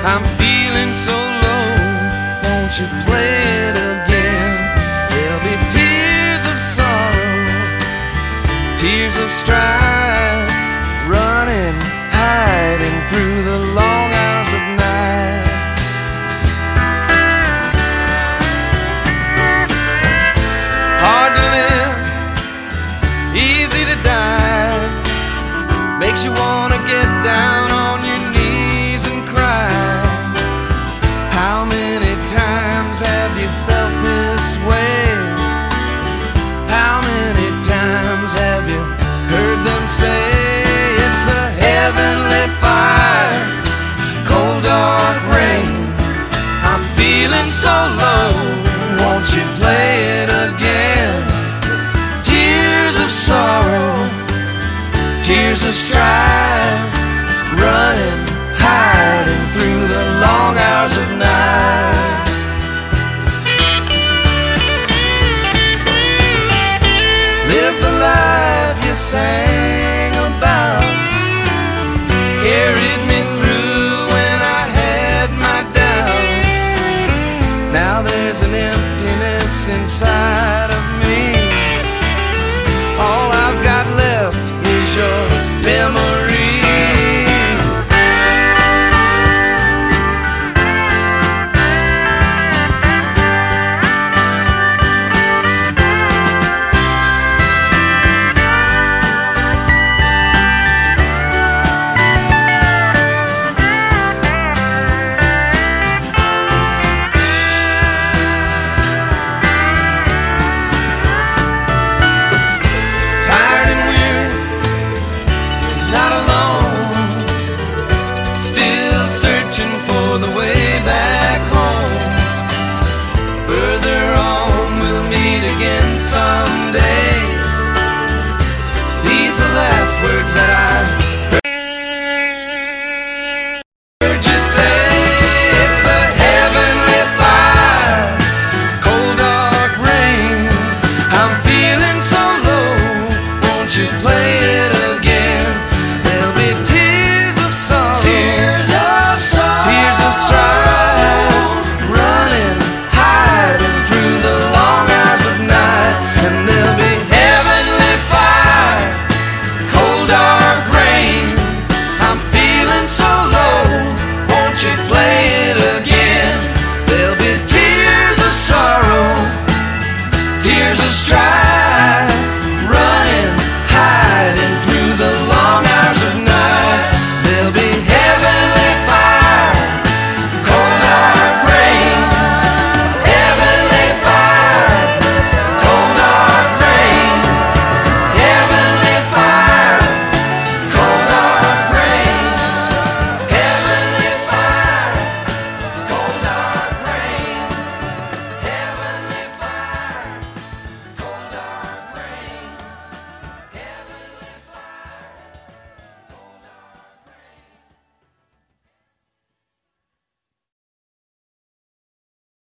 I'm feeling so low, won't you play it again? There'll be tears of sorrow, tears of strife, running, hiding through the long hours of night. Hard to live, easy to die, makes you wanna get down on your knees and cry. How many times have you felt this way? How many times have you heard them say it's a heavenly fire, cold dark rain? I'm feeling so low, won't you play it again? Tears of sorrow, tears of strife, running, hiding through the long hours of night. Live the life you sang about, carried me through when I had my doubts. Now there's an emptiness inside.